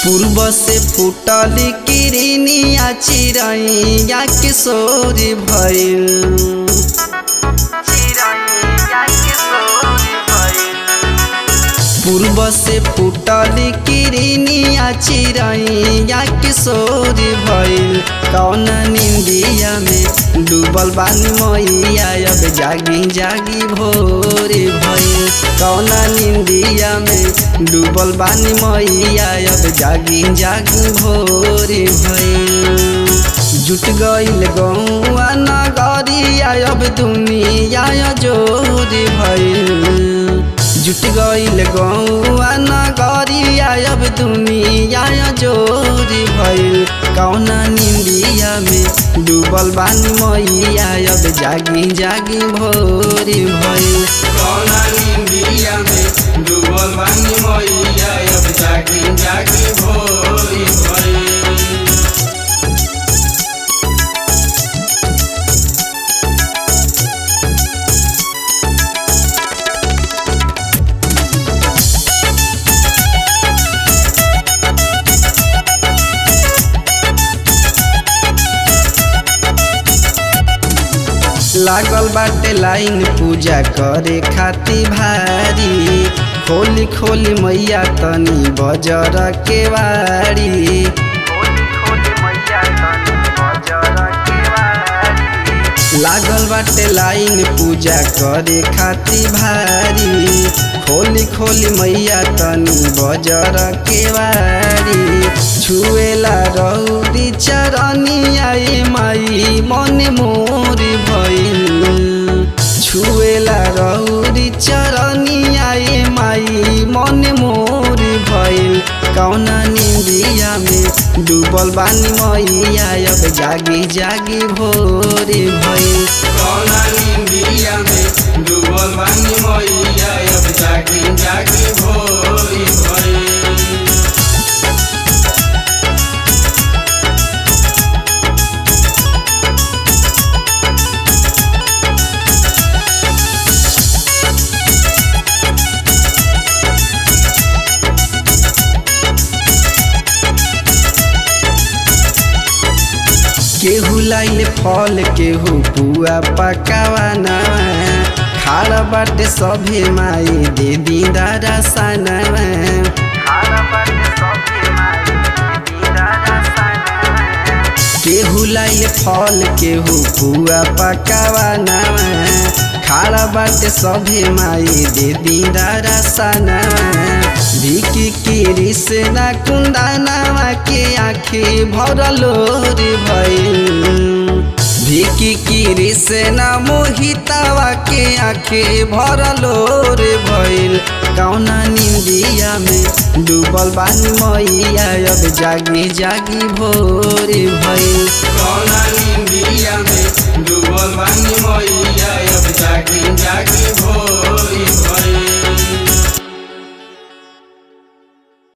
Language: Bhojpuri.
पूर्व से फूटल किरनिया चिरैया किशोर भइल। पूर्व से फूटल किरनिया चिरैया किशोर भइल। कौन निंदिया में डूबल बानी मैया अब जागी जागी भोर भइल। कौन निंदिया में डूबल बानी मैया अब जागी जागी भोर भइल। जुट गइल गौआ नगरिया अब दुनिया जोर भइल। जुट गइल गौआ नगरिया अब दुनिया जोर भइल। कौना निंदिया में डूबल बानी मैया अब जागी जागी भोर भइल। कौना निंदिया में डूबल बानी मैया अब जागी जागी भोर भइल। लागल बाटे लाइन पूजा करे खाती भारी। खोली खोली मैया तनी बजर के वारी। लागल बाटे लाइन पूजा करे खाती भारी। खोली खोली मैया तनी बजर के वारी। छुएला रौदी चरनिया माई मन मोर भइल। छुएला रौदी चरनिया माई मन मोर भइल। कौना निंदिया में डूबल बानी मैया अब जागी जागी भोर भइल। कौना निंदिया में डूबल बानी मैया अब जागी जागी भोर भइल। केहू लाइल फल केहू पुआ पकावाना। खाड़ बाटे सभे माई दे दीदारा सनवा। केहू लाइल फल केहू पुआ पकावाना। खाड़ बाटे सभे माई दे दीदारा सनवा। भिकी कृष्णा कुंदनवा के आँखी भरलोर भइल। भिकी कृष्णा मोहितवा के आँखी भरलोर भइल। कौना निंदिया में डूबल बानी मैया अब जागी जागी भोर भइल। कौना निंदिया में डूबल बानी मैया अब जागी जागी भोर भइल।